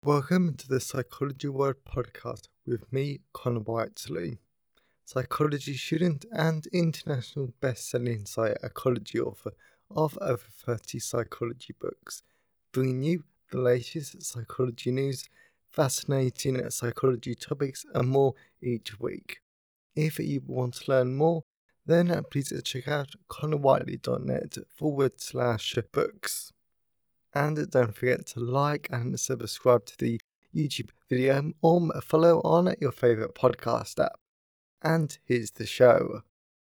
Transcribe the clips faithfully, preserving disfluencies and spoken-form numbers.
Welcome to the Psychology World podcast with me, Connor Whiteley, psychology student and international best-selling psychology author of over thirty psychology books, bringing you the latest psychology news, fascinating psychology topics and more each week. If you want to learn more, then please check out connorwhiteley.net forward slash books. And don't forget to like and subscribe to the YouTube video or follow on your favourite podcast app. And here's the show.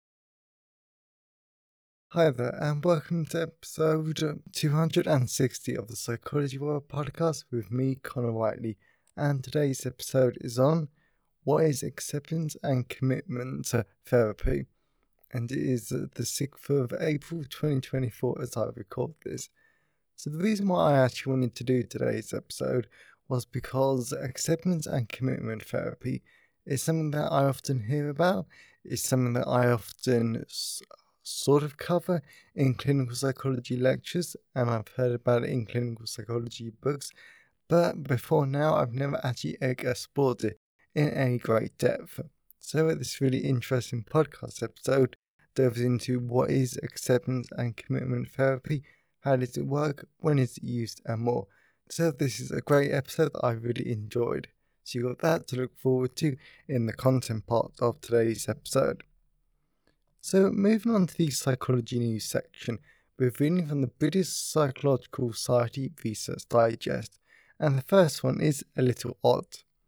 Hi there, and welcome to episode two hundred sixty of the Psychology World podcast with me, Connor Whiteley. And today's episode is on what is acceptance and commitment therapy. And it is the sixth of April twenty twenty-four as I record this. So the reason why I actually wanted to do today's episode was because acceptance and commitment therapy is something that I often hear about. It's something that I often s- sort of cover in clinical psychology lectures, and I've heard about it in clinical psychology books. But before now, I've never actually explored it in any great depth. So this really interesting podcast episode delves into what is acceptance and commitment therapy. How does it work? When is it used? And more. So this is a great episode that I really enjoyed. So you got that to look forward to in the content part of today's episode. So moving on to the psychology news section, we're reading from the British Psychological Society Research Digest, and the first one is a little odd.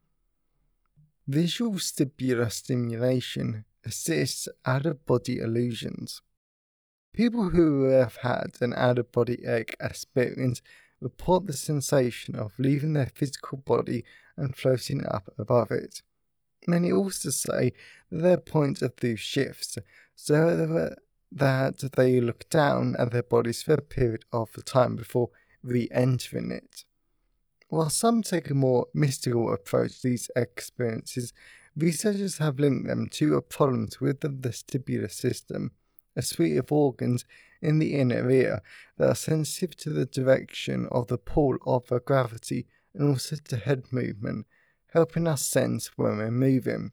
Visual stimulus stimulation assists out-of-body illusions. People who have had an out-of-body experience report the sensation of leaving their physical body and floating up above it. Many also say that their point of view shifts, so that they look down at their bodies for a period of time before re-entering it. While some take a more mystical approach to these experiences, researchers have linked them to problems with the vestibular system, a suite of organs in the inner ear that are sensitive to the direction of the pull of gravity and also to head movement, helping us sense when we're moving.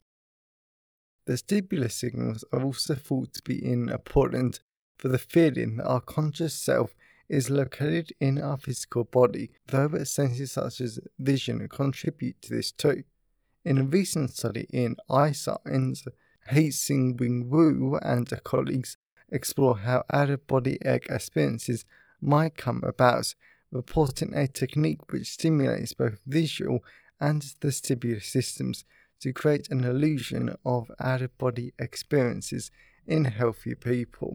The vestibular signals are also thought to be important for the feeling that our conscious self is located in our physical body, though senses such as vision contribute to this too. In a recent study in iScience, Hsing-Wing Wu and her colleagues explore how out-of-body experiences might come about, reporting a technique which stimulates both visual and vestibular systems to create an illusion of out-of-body experiences in healthy people.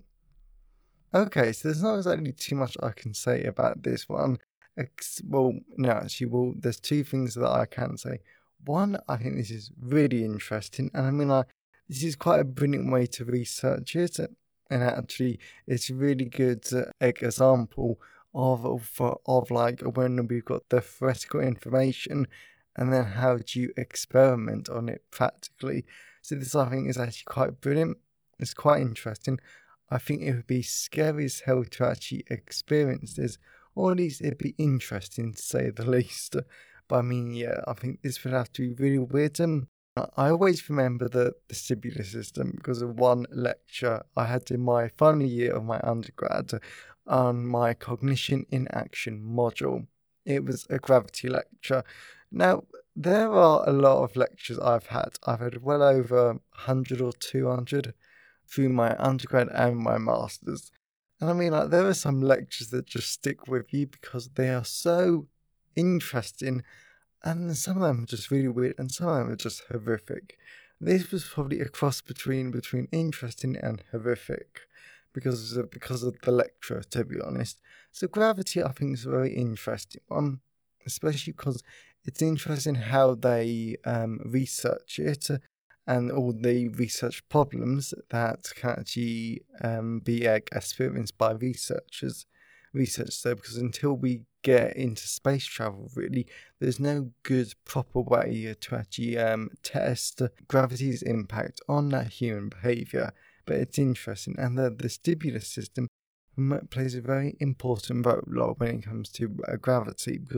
Okay, so there's not exactly too much I can say about this one. Ex- well, no, actually, well, there's two things that I can say. One, I think this is really interesting, and I mean, like, this is quite a brilliant way to research it. And actually, it's a really good uh, example of, of of like when we've got the theoretical information, and then how do you experiment on it practically. So this, I think, is actually quite brilliant. It's quite interesting. I think it would be scary as hell to actually experience this, or at least it'd be interesting to say the least. But I mean, yeah, I think this would have to be really weird. Um, I always remember the vestibular system because of one lecture I had in my final year of my undergrad on my cognition in action module. It was a gravity lecture. Now, there are a lot of lectures I've had. I've had well over one hundred or two hundred through my undergrad and my master's. And I mean, like, there are some lectures that just stick with you because they are so interesting. And some of them are just really weird, and some of them are just horrific. This was probably a cross between between interesting and horrific, because of, because of the lecture, to be honest. So gravity, I think, is a very interesting one, especially because it's interesting how they um, research it and all the research problems that can actually um, be experienced by researchers. Research so because until we get into space travel, really, there's no good proper way to actually um, test gravity's impact on that human behaviour. But it's interesting, and the, the vestibular system plays a very important role when it comes to uh, gravity, because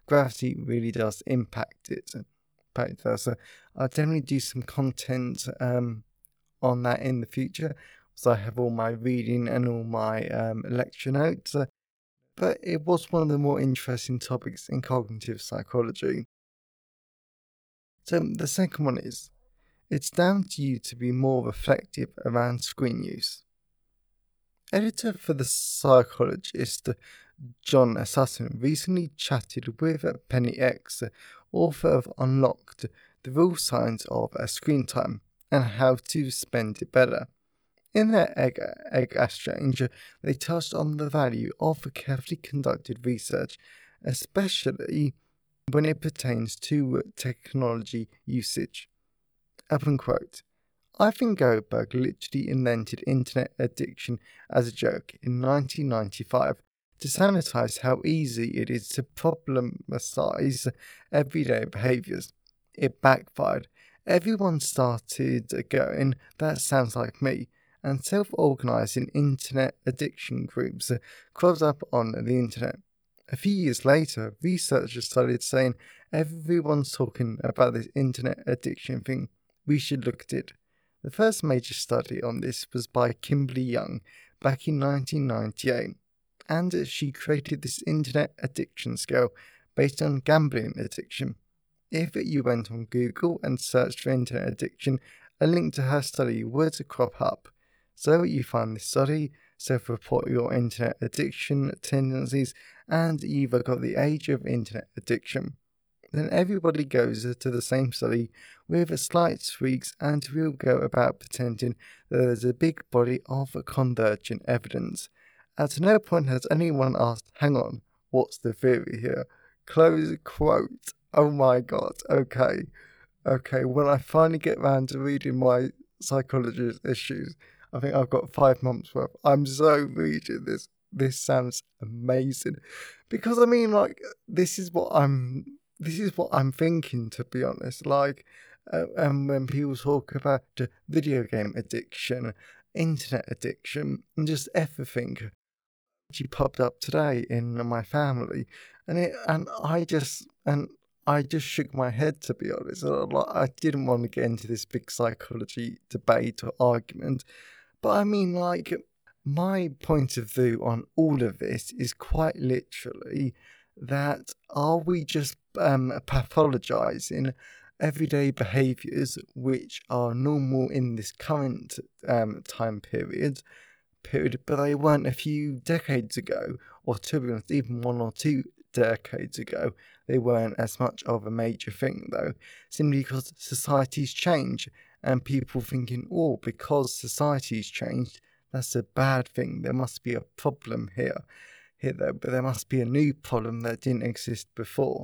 gravity really does impact it. Impact us. So I'll definitely do some content um, on that in the future. So I have all my reading and all my um, lecture notes. Uh, but it was one of the more interesting topics in cognitive psychology. So the second one is, it's down to you to be more reflective around screen use. Editor for The Psychologist, John Sutton, recently chatted with Penny X, author of Unlocked, The Real Signs of Screen Time and How to Spend It Better. In their egg, egg exchange, they touched on the value of carefully conducted research, especially when it pertains to technology usage. Open quote. Ivan Goldberg literally invented internet addiction as a joke in nineteen ninety-five to sanitize how easy it is to problematize everyday behaviors. It backfired. Everyone started going, that sounds like me, and self-organizing internet addiction groups cropped up on the internet. A few years later, researchers started saying, everyone's talking about this internet addiction thing. We should look at it. The first major study on this was by Kimberly Young back in nineteen ninety-eight, and she created this internet addiction scale based on gambling addiction. If you went on Google and searched for internet addiction, a link to her study would crop up. So you find this study, self-report your internet addiction tendencies, and you've got the age of internet addiction. Then everybody goes to the same study with slight tweaks, and we'll go about pretending that there's a big body of convergent evidence. At no point has anyone asked, hang on, what's the theory here? Close quote. Oh my god, okay. Okay, when I finally get round to reading my psychologist issues, I think I've got five months worth. I'm so reading this. This sounds amazing. Because I mean, like, this is what I'm... This is what I'm thinking, to be honest. Like, uh, and when people talk about uh, video game addiction, internet addiction, and just everything, she popped up today in my family, and it, and I just, and I just shook my head, to be honest. I didn't want to get into this big psychology debate or argument, but I mean, like, my point of view on all of this is quite literally that are we just um, pathologizing everyday behaviors which are normal in this current um, time period, period, but they weren't a few decades ago, or to be honest, even one or two decades ago. They weren't as much of a major thing, though, simply because societies change, and people thinking, oh, because society's changed, that's a bad thing. There must be a problem here. Here, though, but there must be a new problem that didn't exist before.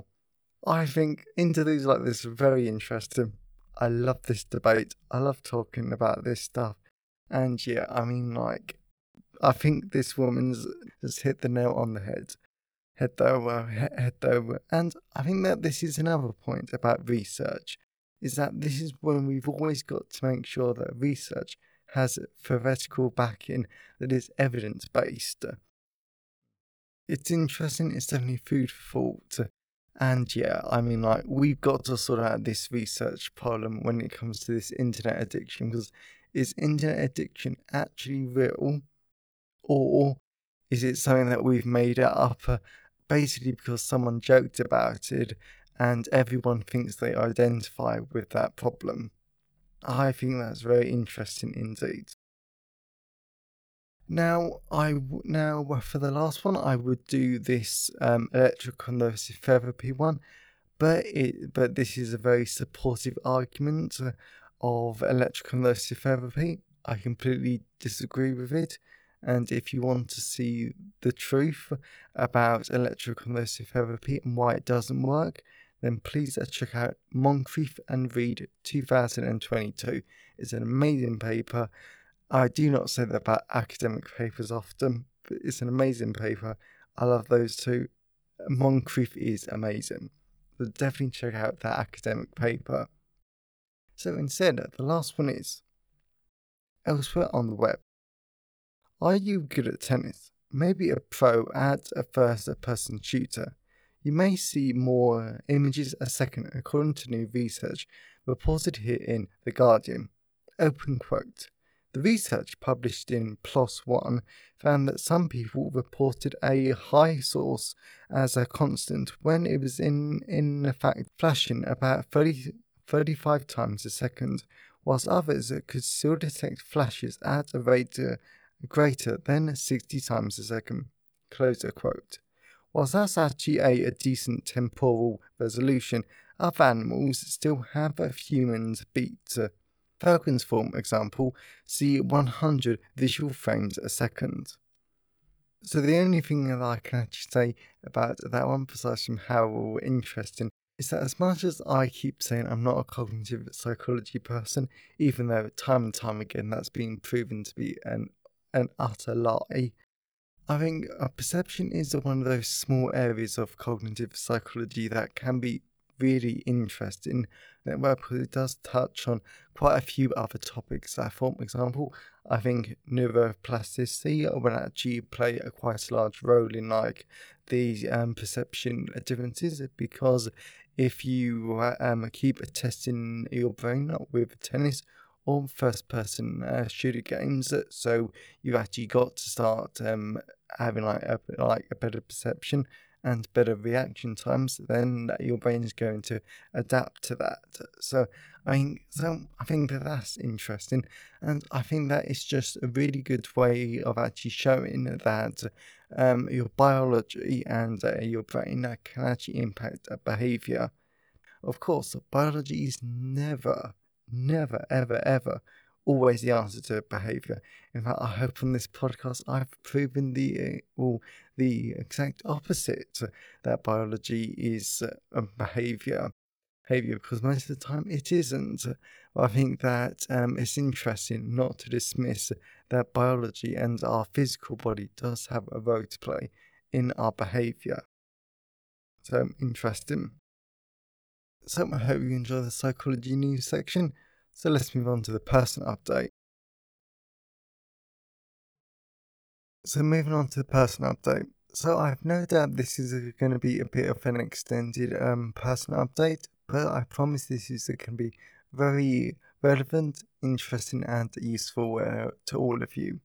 I think interviews like this are very interesting. I love this debate. I love talking about this stuff. And yeah, I mean, like, I think this woman's just hit the nail on the head. Head over, head over. And I think that this is another point about research, is that this is when we've always got to make sure that research has theoretical backing that is evidence-based. It's interesting, it's definitely food for thought. And yeah, I mean, like, we've got to sort out this research problem when it comes to this internet addiction, because is internet addiction actually real? Or is it something that we've made it up uh, basically because someone joked about it and everyone thinks they identify with that problem? I think that's very interesting indeed. Now, I w- now for the last one, I would do this um, electroconvulsive therapy one, but it but this is a very supportive argument uh, of electroconvulsive therapy. I completely disagree with it, and if you want to see the truth about electroconvulsive therapy and why it doesn't work, then please uh, check out Moncrief and Reed two thousand twenty-two. It's an amazing paper. I do not say that about academic papers often, but it's an amazing paper. I love those two. Moncrief is amazing. So definitely check out that academic paper. So instead, the last one is, elsewhere on the web. Are you good at tennis? Maybe a pro at a first-person shooter. you may see more images a second, according to new research reported here in The Guardian. Open quote. The research published in PLOS One found that some people reported a high source as a constant when it was in, in fact flashing about thirty, thirty-five times a second, whilst others could still detect flashes at a rate greater than sixty times a second. Close quote. Whilst that's actually a, a decent temporal resolution, other animals still have a human's beat. Falcons, for example, see one hundred visual frames a second. So the only thing that I can actually say about that one, besides from how interesting, is that as much as I keep saying I'm not a cognitive psychology person, even though time and time again that's been proven to be an, an utter lie, I think uh, perception is one of those small areas of cognitive psychology that can be really interesting, that it does touch on quite a few other topics. Uh, for example, I think neuroplasticity will actually play a quite a large role in like the um, perception differences, because if you uh, um, keep testing your brain with tennis or first person uh, shooter games, so you actually got to start um, having like a, like a better perception and better reaction times, then your brain is going to adapt to that. So I mean, so I think that that's interesting, and I think that is just a really good way of actually showing that um, your biology and uh, your brain uh, can actually impact uh, behaviour. Of course, biology is never, never, ever, ever always the answer to behaviour. In fact, I hope on this podcast I've proven the uh, well, the exact opposite, that biology is uh, behaviour. Behaviour, because most of the time it isn't. But I think that um, it's interesting not to dismiss that biology and our physical body does have a role to play in our behaviour. So interesting. So I hope you enjoy the psychology news section. So let's move on to the person update. So moving on to the person update. So I've no doubt this is going to be a bit of an extended um, person update, but I promise this is going to be very relevant, interesting and useful uh, to all of you.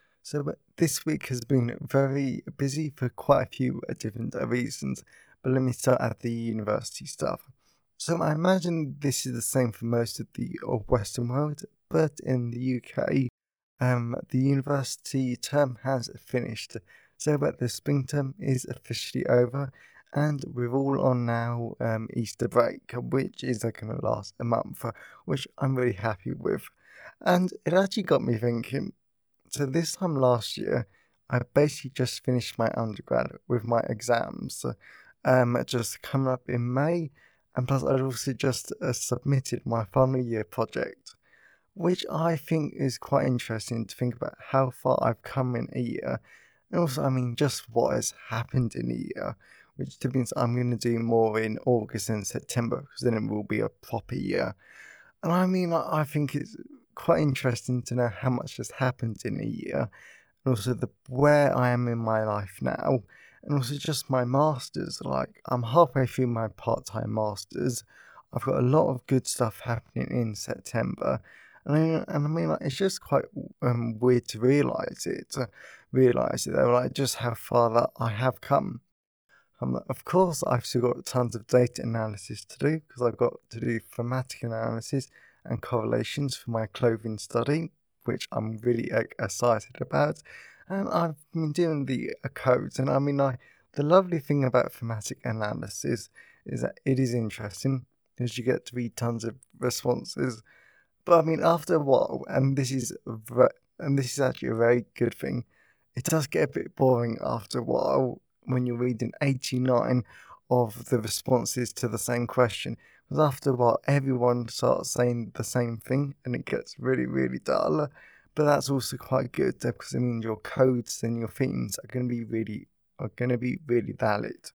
So this week has been very busy for quite a few different reasons, but let me start at the university stuff. So I imagine this is the same for most of the Western world, but in the U K, um, the university term has finished. So but the spring term is officially over, and we're all on now um, Easter break, which is uh, going to last a month, which I'm really happy with. And it actually got me thinking, so this time last year, I basically just finished my undergrad with my exams, um, just coming up in May, and plus I'd also just uh, submitted my final year project, which I think is quite interesting to think about how far I've come in a year, and also, I mean, just what has happened in a year, which means I'm going to do more in August and September, because then it will be a proper year. And I mean, I, I think it's quite interesting to know how much has happened in a year, and also the where I am in my life now, and also just my masters. Like, I'm halfway through my part-time masters. I've got a lot of good stuff happening in September, and I, and I mean, like, it's just quite um, weird to realise it, to realise it though, like just how far that I have come. Um, of course, I've still got tons of data analysis to do, because I've got to do thematic analysis and correlations for my clothing study, which I'm really uh, excited about. And I've been doing the uh, codes, and I mean, I, the lovely thing about thematic analysis is that it is interesting, because you get to read tons of responses. But I mean, after a while, and this is ve- and this is actually a very good thing, it does get a bit boring after a while when you're reading eighty-nine of the responses to the same question. Because after a while, everyone starts saying the same thing, and it gets really, really dull. But that's also quite good, because it means your codes and your themes are going to be really are going to be really valid.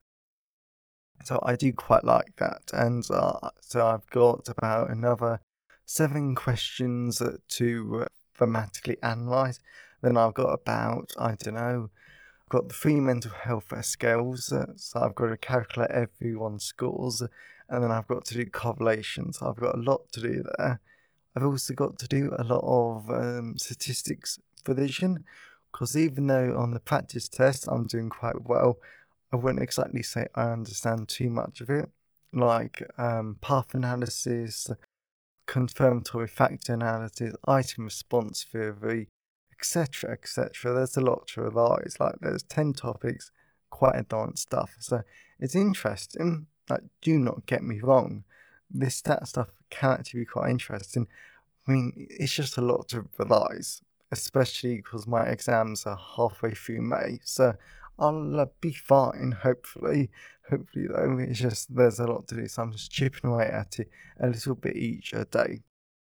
So I do quite like that, and uh, so I've got about another seven questions to uh, thematically analyse. Then I've got about, I don't know, I've got the three mental health scales, uh, so I've got to calculate everyone's scores, and then I've got to do correlations. I've got a lot to do there. I've also got to do a lot of um, statistics revision, because even though on the practice test I'm doing quite well, I wouldn't exactly say I understand too much of it, like um, path analysis, confirmatory factor analysis, item response theory, et cetera, et cetera. There's a lot to revise. Like there's ten topics, quite advanced stuff. So it's interesting. Like, do not get me wrong, this stat stuff can actually be quite interesting. I mean, it's just a lot to revise, especially because my exams are halfway through May. So I'll uh, be fine, hopefully. Hopefully, though, it's just there's a lot to do, so I'm just chipping away at it a little bit each uh, day.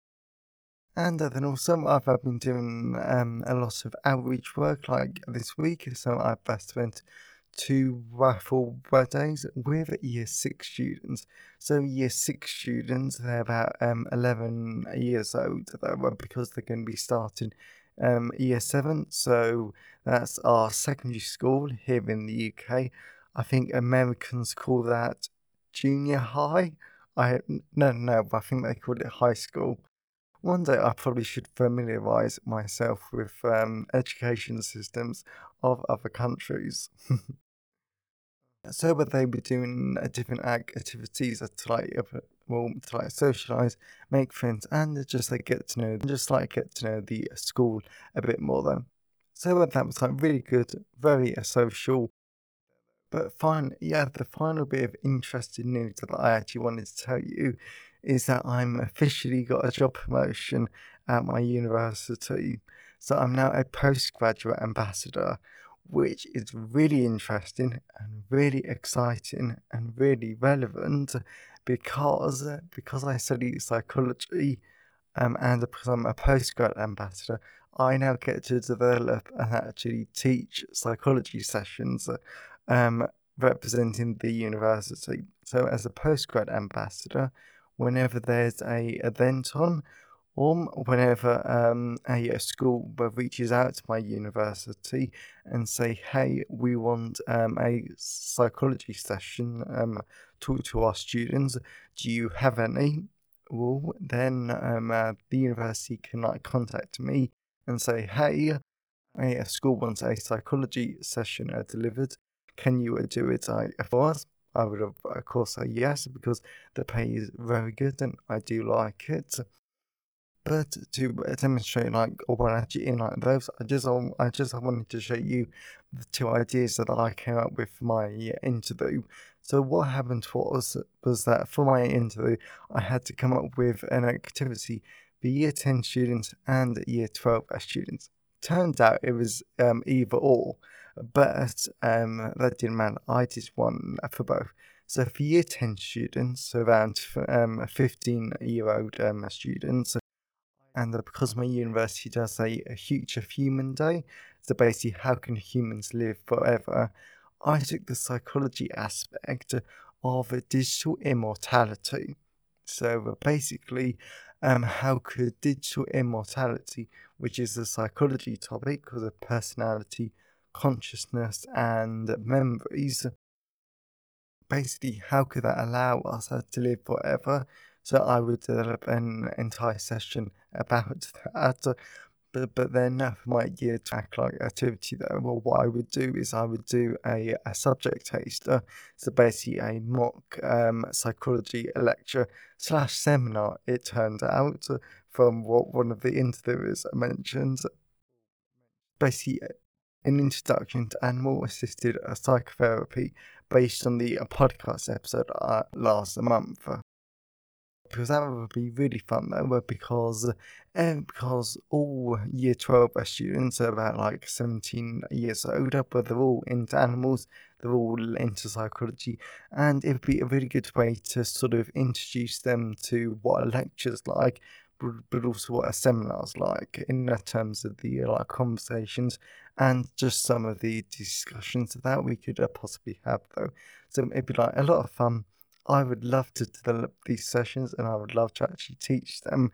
And uh, then also, I've, I've been doing um, a lot of outreach work, like this week. So I've uh, spent two raffle days with year six students. So year six students, they're about um, eleven years old, though, because they're going to be starting um, year seven. So that's our secondary school here in the U K. I think Americans call that junior high. I no no, I think they call it high school. One day I probably should familiarise myself with um, education systems of other countries. So, but they be doing uh, different activities to like, uh, well, to like socialise, make friends, and just like get to know, just like get to know the school a bit more. Though, so uh, that was like really good, very uh, social. But fine, yeah, the final bit of interesting news that I actually wanted to tell you is that I'm officially got a job promotion at my university. So I'm now a postgraduate ambassador, which is really interesting and really exciting and really relevant because because I study psychology um, and because I'm a postgrad ambassador, I now get to develop and actually teach psychology sessions um, representing the university. So as a postgrad ambassador, whenever there's a event on, or whenever um, a, a school reaches out to my university and say, hey, we want um, a psychology session, um, talk to our students, do you have any? Well, then um, uh, the university can like contact me and say, hey, a school wants a psychology session uh, delivered. Can you uh, do it uh, for us? I would have, of course, say yes, because the pay is very good and I do like it. But to demonstrate like what actually in like those, I just I just wanted to show you the two ideas that I came up with for my interview. So what happened was was that for my interview, I had to come up with an activity for year ten students and year twelve students. Turned out it was um, either or, but um, that didn't matter. I did one for both. So for year ten students, so around um, fifteen year old um, students, and because my university does a, a Future of Human Day, so basically how can humans live forever, I took the psychology aspect of digital immortality. So basically, um, how could digital immortality, which is a psychology topic because of personality, consciousness, and memories, basically how could that allow us to live forever? So I would develop an entire session about that. But, but then uh, for my year track like activity though, well, what I would do is I would do a, a subject taster, so basically a mock um, psychology lecture slash seminar, it turned out, from what one of the interviewers mentioned. Basically an introduction to animal assisted psychotherapy based on the podcast episode uh, last month. Because that would be really fun though, because uh, because all year twelve students are about like seventeen years older, but they're all into animals, they're all into psychology, and it would be a really good way to sort of introduce them to what a lecture's like, but, but also what a seminar's like in terms of the like conversations and just some of the discussions that we could uh, possibly have though. So it'd be like a lot of fun. I would love to develop these sessions and I would love to actually teach them.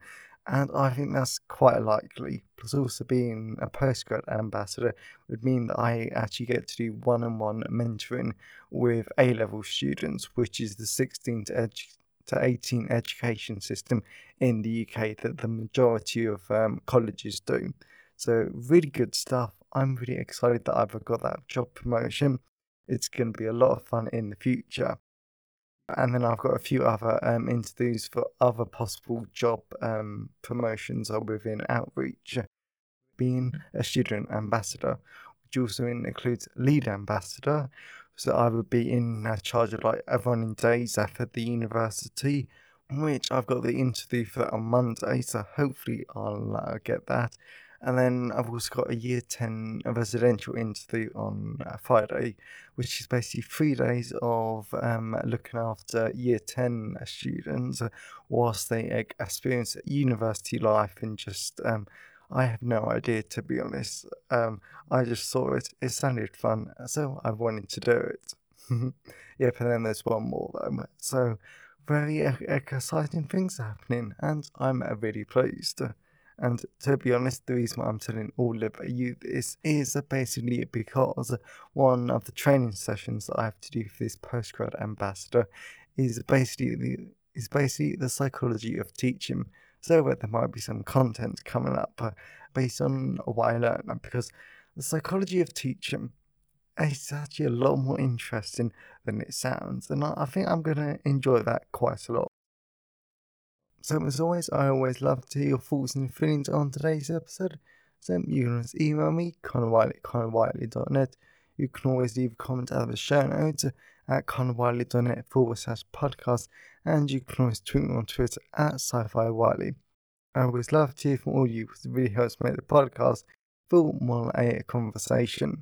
And I think that's quite likely. Plus, also being a postgrad ambassador would mean that I actually get to do one on one mentoring with A level students, which is the sixteen to, edu- to eighteen education system in the U K that the majority of um, colleges do. So, really good stuff. I'm really excited that I've got that job promotion. It's going to be a lot of fun in the future. And then I've got a few other um, interviews for other possible job um, promotions or within outreach, being a student ambassador, which also includes lead ambassador. So I would be in uh, charge of like running days for the university, which I've got the interview for that on Monday. So hopefully I'll uh, get that. And then I've also got a year ten residential interview on uh, Friday, which is basically three days of um, looking after year ten students whilst they uh, experience university life and just, um, I have no idea, to be honest. Um, I just saw it, it sounded fun, so I wanted to do it. Yep, and then there's one more though. So, very uh, exciting things happening, and I'm uh, really pleased. And to be honest, the reason why I'm telling all of you this is basically because one of the training sessions that I have to do for this postgrad ambassador is basically the, is basically the psychology of teaching. So that there might be some content coming up uh, based on what I learned, because the psychology of teaching is actually a lot more interesting than it sounds, and I, I think I'm going to enjoy that quite a lot. So as always, I always love to hear your thoughts and feelings on today's episode. So you can always email me, connorwiley at connorwiley dot net. You can always leave a comment out of the show notes at connorwiley.net forward slash podcast. And you can always tweet me on Twitter at sci-fi wiley. I always love to hear from all of you because it really helps make the podcast feel more like a conversation.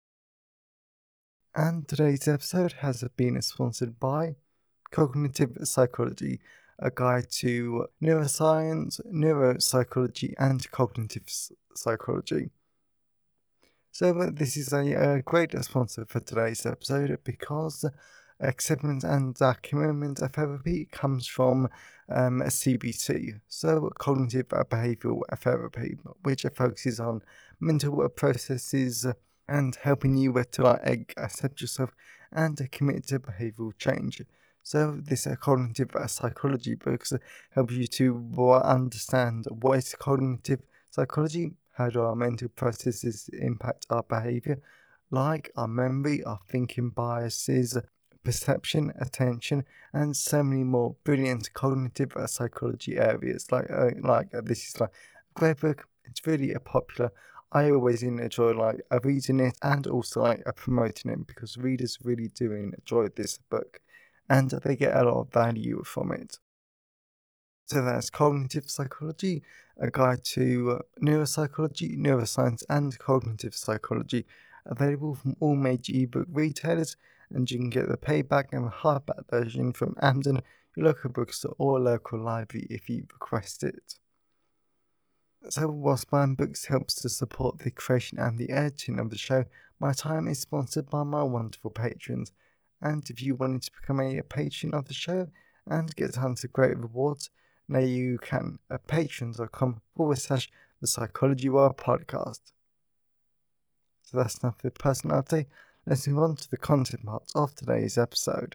And today's episode has been sponsored by Cognitive Psychology, a guide to neuroscience, neuropsychology, and cognitive psychology. So this is a, a great sponsor for today's episode because acceptance and uh, commitment therapy comes from um, C B T, so cognitive behavioral therapy, which focuses on mental processes and helping you to like accept yourself and commit to behavioral change. So this uh, cognitive uh, psychology books help you to uh, understand what is cognitive psychology, how do our mental processes impact our behavior, like our memory, our thinking biases, perception, attention, and so many more brilliant cognitive uh, psychology areas. Like, uh, like uh, this is like a great book. It's really uh, popular. I always enjoy like uh, reading it and also like uh, promoting it because readers really do enjoy this book, and they get a lot of value from it. So that's Cognitive Psychology, a guide to uh, neuropsychology, neuroscience, and cognitive psychology, available from all major ebook retailers, and you can get the paperback and the hardback version from Amazon, your local bookstore, or local library if you request it. So whilst buying books helps to support the creation and the editing of the show, my time is sponsored by my wonderful patrons. And if you wanted to become a patron of the show and get tons of great rewards, now you can at patreon.com forward slash the Psychology World podcast. So that's enough for the personality. Let's move on to the content parts of today's episode.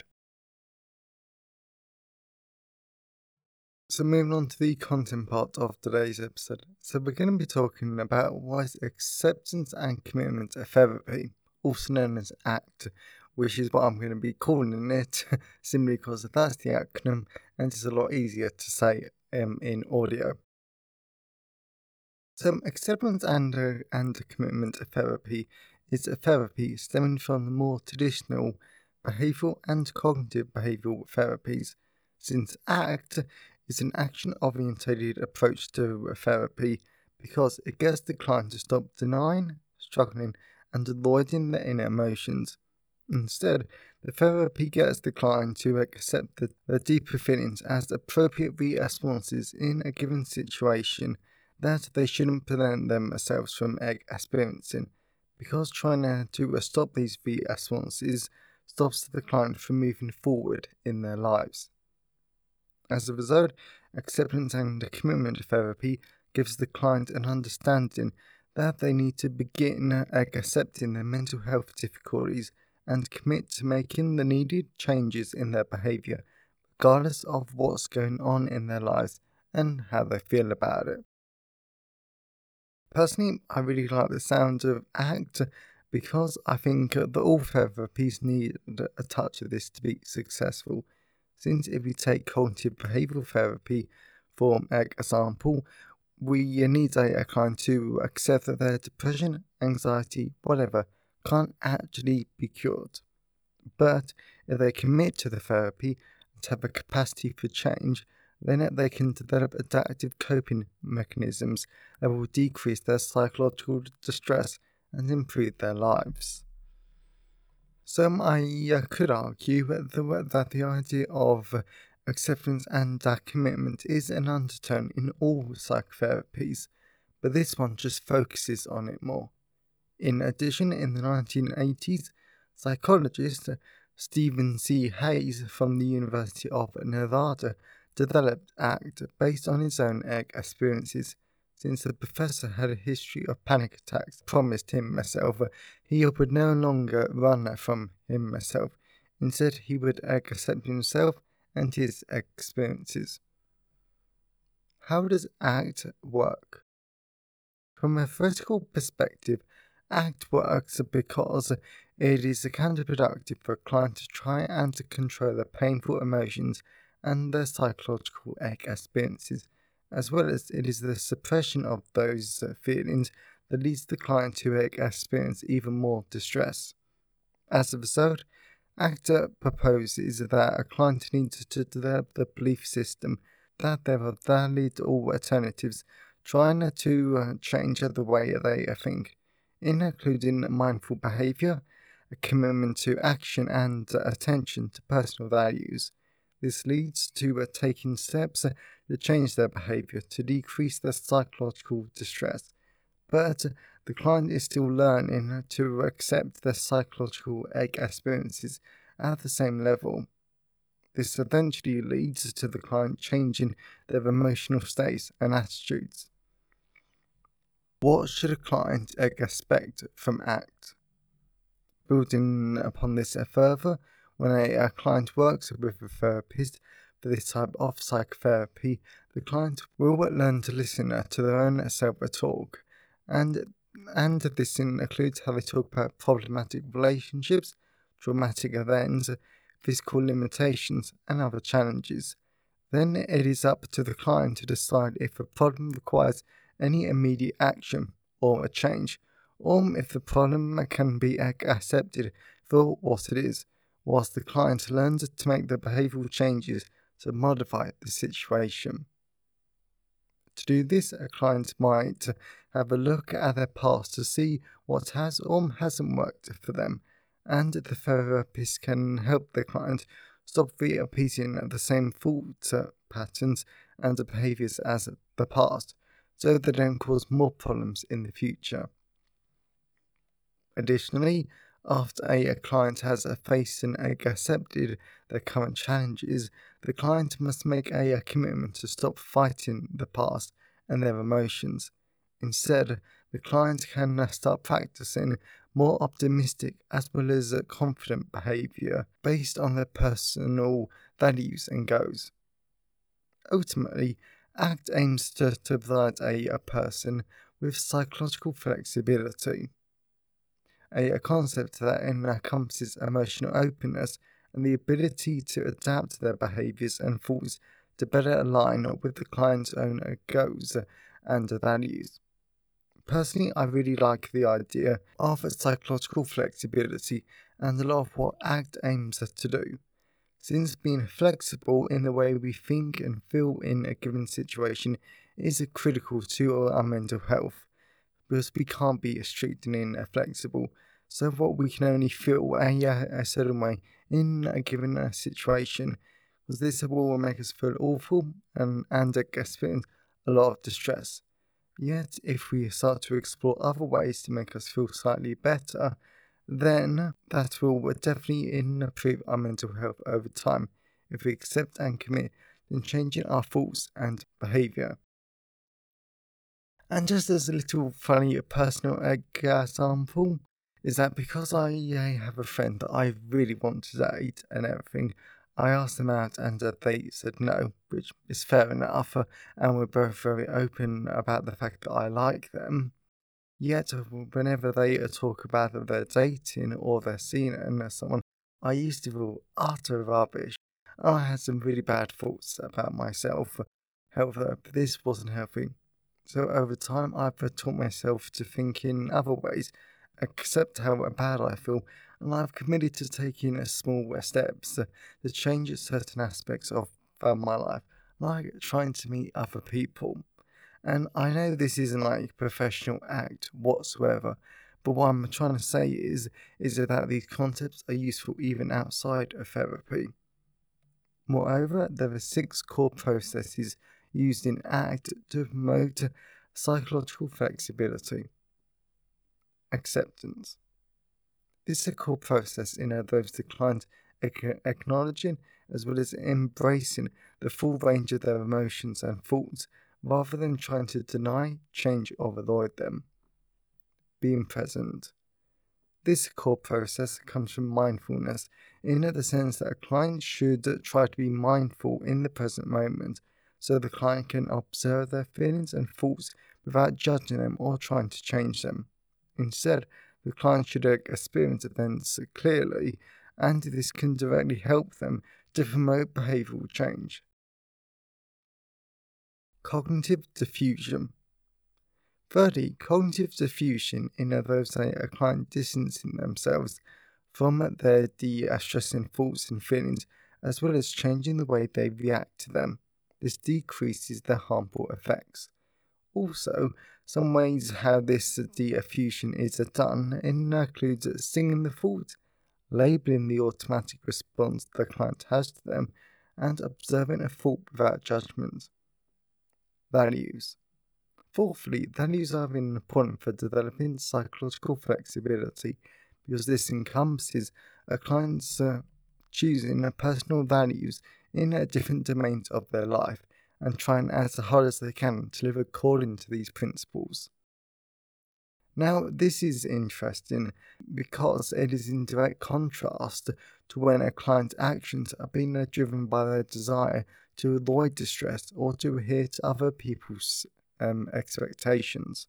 So moving on to the content part of today's episode. So we're going to be talking about what is acceptance and commitment therapy, also known as ACT, which is what I'm going to be calling it, simply because that's the acronym and it's a lot easier to say um, in audio. So acceptance and, uh, and commitment therapy is a therapy stemming from the more traditional behavioural and cognitive behavioural therapies, since ACT is an action-oriented approach to therapy because it gets the client to stop denying, struggling, and avoiding their inner emotions. Instead, the therapy gets the client to accept the, the deeper feelings as appropriate responses in a given situation that they shouldn't prevent themselves from experiencing, because trying to stop these responses stops the client from moving forward in their lives. As a result, Acceptance and commitment therapy gives the client an understanding that they need to begin accepting their mental health difficulties and commit to making the needed changes in their behaviour, regardless of what's going on in their lives and how they feel about it. Personally, I really like the sound of ACT because I think that all therapies need a touch of this to be successful. Since if we take cognitive behavioural therapy for example, we need a client to accept that their depression, anxiety, whatever, can't actually be cured. But if they commit to the therapy and have a capacity for change, then they can develop adaptive coping mechanisms that will decrease their psychological distress and improve their lives. So I uh, could argue that, that the idea of acceptance and uh, commitment is an undertone in all psychotherapies, but this one just focuses on it more. In addition, in the nineteen eighties, psychologist Stephen C. Hayes from the University of Nevada developed ACT based on his own experiences. Since the professor had a history of panic attacks, promised himself he would no longer run from himself. Instead, he would accept himself and his experiences. How does ACT work? From a theoretical perspective, ACT works because it is counterproductive for a client to try and to control their painful emotions and their psychological experiences, as well as it is the suppression of those feelings that leads the client to experience even more distress. As a result, ACT proposes that a client needs to develop the belief system that there are valid alternatives, trying to change the way they think, including mindful behaviour, a commitment to action and attention to personal values. This leads to uh, taking steps uh, to change their behaviour to decrease their psychological distress. But uh, the client is still learning to accept their psychological experiences at the same level. This eventually leads to the client changing their emotional states and attitudes. What should a client expect from ACT? Building upon this further, when a, a client works with a therapist for this type of psychotherapy, the client will learn to listen to their own self-talk, and and this includes how they talk about problematic relationships, traumatic events, physical limitations, and other challenges. Then it is up to the client to decide if a problem requires any immediate action or a change, or if the problem can be accepted for what it is, whilst the client learns to make the behavioural changes to modify the situation. To do this, a client might have a look at their past to see what has or hasn't worked for them, and the therapist can help the client stop repeating the same thought patterns and behaviours as the past, so they don't cause more problems in the future. Additionally, after a client has faced and accepted their current challenges, the client must make a commitment to stop fighting the past and their emotions. Instead, the client can start practicing more optimistic as well as confident behaviour based on their personal values and goals. Ultimately, ACT aims to, to provide a, a person with psychological flexibility, a, a concept that encompasses emotional openness and the ability to adapt their behaviours and thoughts to better align with the client's own goals and values. Personally, I really like the idea of psychological flexibility and a lot of what ACT aims to do, since being flexible in the way we think and feel in a given situation is critical to our mental health, because we can't be strict and inflexible. So what we can only feel a, a certain way in a given uh, situation, because this will make us feel awful and, and experience a lot of distress. Yet, if we start to explore other ways to make us feel slightly better, then that will definitely improve our mental health over time if we accept and commit than changing our thoughts and behaviour. And just as a little funny personal example, is that because I have a friend that I really want to date and everything, I asked them out and uh, they said no, which is fair enough, uh, and we're both very open about the fact that I like them. Yet, whenever they talk about that they're dating or they're seeing someone, I used to feel utter rubbish. I had some really bad thoughts about myself. However, this wasn't healthy. So over time, I've taught myself to think in other ways, accept how bad I feel, and I've committed to taking small steps to change certain aspects of my life, like trying to meet other people. And I know this isn't like a professional act whatsoever, but what I'm trying to say is, is that these concepts are useful even outside of therapy. Moreover, there are six core processes used in ACT to promote psychological flexibility. Acceptance. This is a core process in involves the client acknowledging as well as embracing the full range of their emotions and thoughts, rather than trying to deny, change, or avoid them. Being present. This core process comes from mindfulness, in the sense that a client should try to be mindful in the present moment, so the client can observe their feelings and thoughts without judging them or trying to change them. Instead, the client should experience events clearly, and this can directly help them to promote behavioural change. Cognitive diffusion. Thirdly, cognitive diffusion involves a client distancing themselves from their distressing thoughts and feelings, as well as changing the way they react to them. This decreases their harmful effects. Also, some ways how this diffusion is done includes singing the thoughts, labelling the automatic response the client has to them, and observing a thought without judgment. Values. Fourthly, values are important for developing psychological flexibility, because this encompasses a client's uh, choosing personal values in uh, different domains of their life and trying as hard as they can to live according to these principles. Now, this is interesting because it is in direct contrast to when a client's actions are being uh, driven by their desire to avoid distress or to adhere to other people's um, expectations.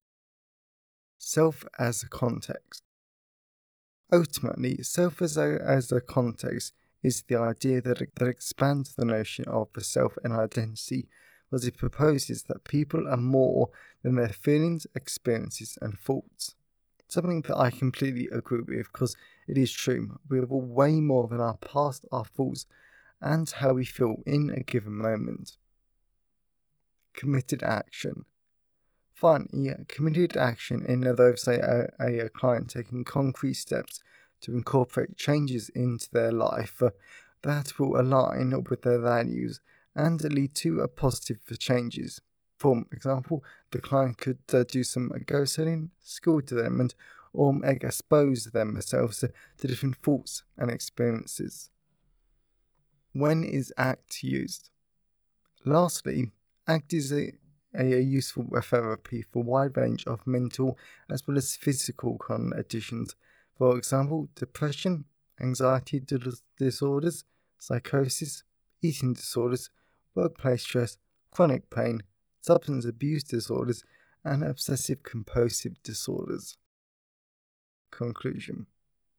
Self as a context. Ultimately, self as a, as a context is the idea that, that expands the notion of the self and identity, as it proposes that people are more than their feelings, experiences, and thoughts. Something that I completely agree with, because it is true. We are way more than our past, our thoughts, and how we feel in a given moment. Committed action. Finally, committed action involves a, a, a client taking concrete steps to incorporate changes into their life that will align with their values and lead to a positive changes. For example, the client could uh, do some go setting, skill development, or expose themselves to different thoughts and experiences. When is ACT used? Lastly, ACT is a, a useful therapy for a wide range of mental as well as physical conditions. For example, depression, anxiety disorders, psychosis, eating disorders, workplace stress, chronic pain, substance abuse disorders, and obsessive compulsive disorders. Conclusion.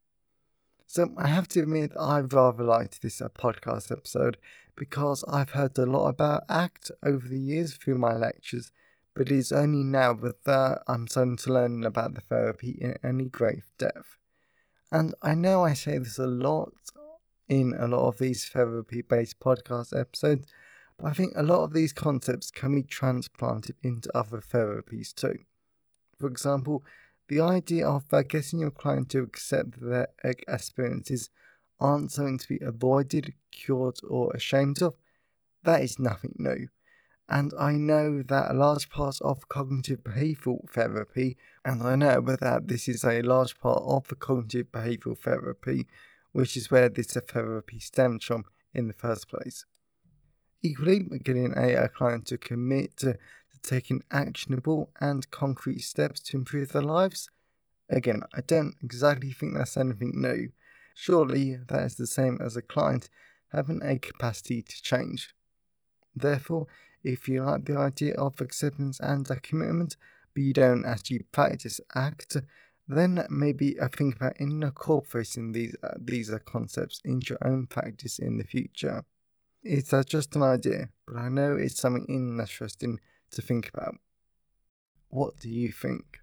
So I have to admit I've rather liked this uh, podcast episode because I've heard a lot about ACT over the years through my lectures, but it is only now that uh, I'm starting to learn about the therapy in any great depth. And I know I say this a lot in a lot of these therapy-based podcast episodes, but I think a lot of these concepts can be transplanted into other therapies too. For example, the idea of uh, getting your client to accept that their experiences aren't something to be avoided, cured, or ashamed of, that is nothing new. And I know that a large part of cognitive behavioural therapy, and I know that this is a large part of the cognitive behavioural therapy, which is where this therapy stems from in the first place. Equally, getting a client to commit to, to taking actionable and concrete steps to improve their lives. Again, I don't exactly think that's anything new. Surely that is the same as a client having a capacity to change. Therefore, if you like the idea of acceptance and a commitment, but you don't actually practice ACT, then maybe I think about incorporating these uh, these uh, concepts into your own practice in the future. It's uh, just an idea, but I know it's something interesting to think about. What do you think?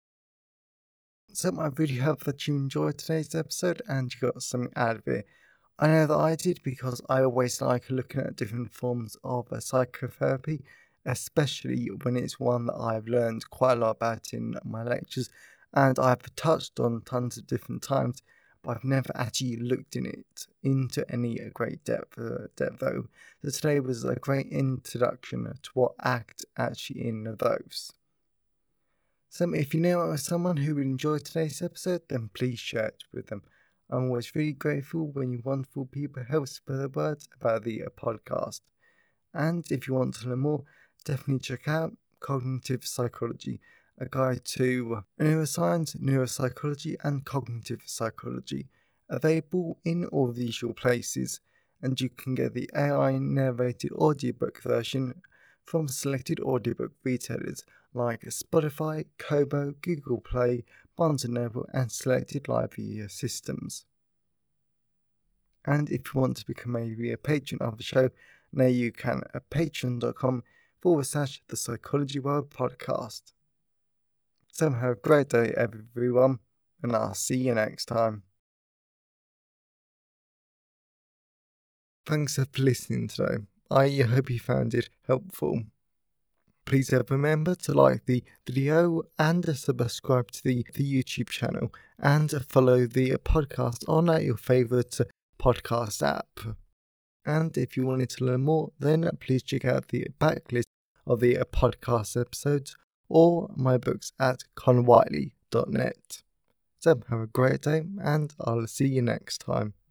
So I really hope that you enjoyed today's episode and you got something out of it. I know that I did, because I always like looking at different forms of uh, psychotherapy, especially when it's one that I've learned quite a lot about in my lectures, and I've touched on tons of different times, but I've never actually looked in it into any great depth, uh, depth though. So today was a great introduction to what ACT actually involves. So if you know someone who would enjoy today's episode, then please share it with them. I'm always really grateful when you wonderful people help spread the word about the uh, podcast. And if you want to learn more, definitely check out Cognitive Psychology, a guide to neuroscience, neuropsychology, and cognitive psychology, available in all the usual places. And you can get the A I narrated audiobook version from selected audiobook retailers like Spotify, Kobo, Google Play, Barnes and Noble, and selected library systems. And if you want to become a, a patron of the show, now you can at patreon.com forward slash the Psychology World podcast. So have a great day, everyone, and I'll see you next time. Thanks for listening today. I hope you found it helpful. Please remember to like the video and subscribe to the, the YouTube channel, and follow the podcast on your favourite podcast app. And if you wanted to learn more, then please check out the backlist of the podcast episodes or my books at con whiteley dot net. So have a great day, and I'll see you next time.